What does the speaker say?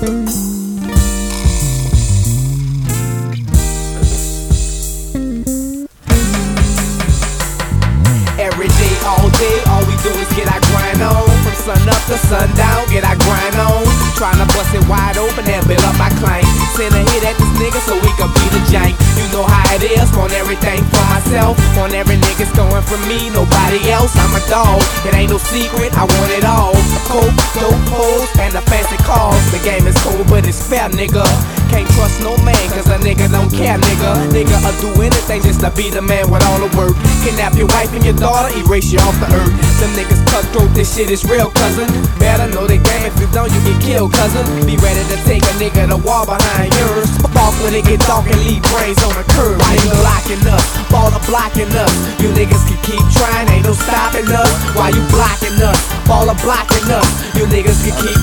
Every day, all we do is get our grind on. From sun up to sundown, get our grind on. Tryna bust it wide open and build up my claim. Send a hit at this nigga so we can be the jank. You know how it is, want everything for myself. Want every nigga's going from me, nobody else. I'm a dog, it ain't no secret, I want it all. Coke, dope hoes, and the fancy cars. The game is cold, but it's fair, nigga. Can't trust no man, cause a nigga don't care, nigga. Nigga'll do anything just to be the man with all the work. Kidnap your wife and your daughter, erase you off the earth. Them niggas cutthroat, this shit is real, cousin. Better know the game, if you don't, you get killed, cousin. Be ready to take a nigga to wall behind yours. Walk when it get dark and leave brains on the curb. Why you blocking us? Baller blocking us. You niggas can keep trying, ain't no stopping us. Why you blocking us? Baller blocking us. You niggas can keep